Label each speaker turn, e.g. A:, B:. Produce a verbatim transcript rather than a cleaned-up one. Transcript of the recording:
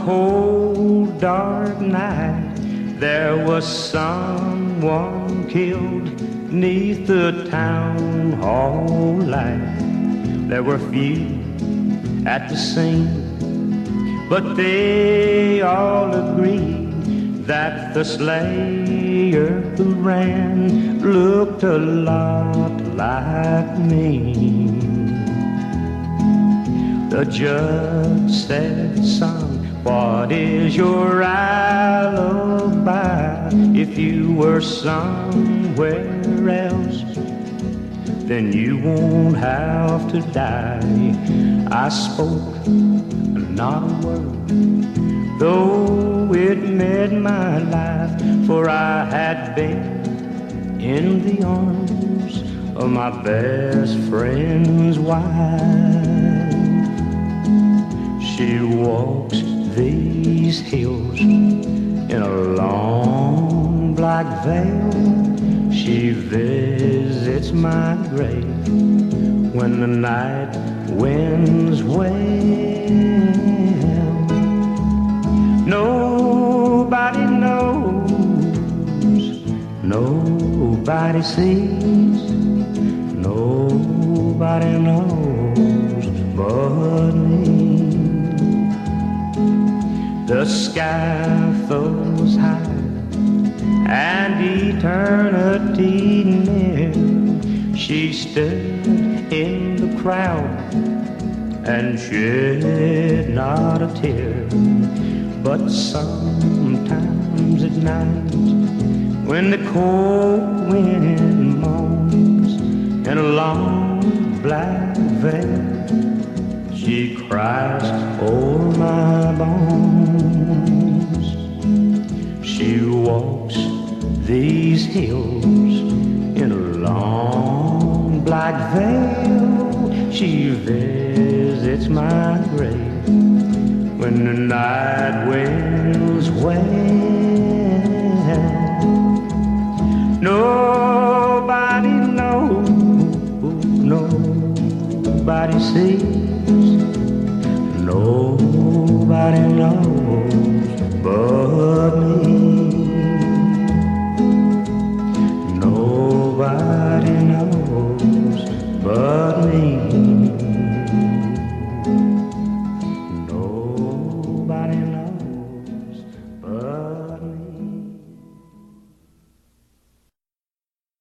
A: cold, dark night, there was someone killed neath the town hall light. There were few at the scene, but they all agreed that the slayer who ran looked a lot like me. The judge said, son, what is your alibi? If you were somewhere else, then you won't have to die. I spoke not a word, though it meant my life, for I had been in the arms of my best friend's wife. She walks these hills in a long black veil. She visits my grave when the night winds wail. Nobody knows, nobody sees, nobody knows but me. The sky flows high and eternity near. She stood in the crowd and shed not a tear. But sometimes at night, when the cold wind moans in a long black veil, she cries o'er my bones. She walks these hills in a long black veil. She visits my grave when the night winds wail.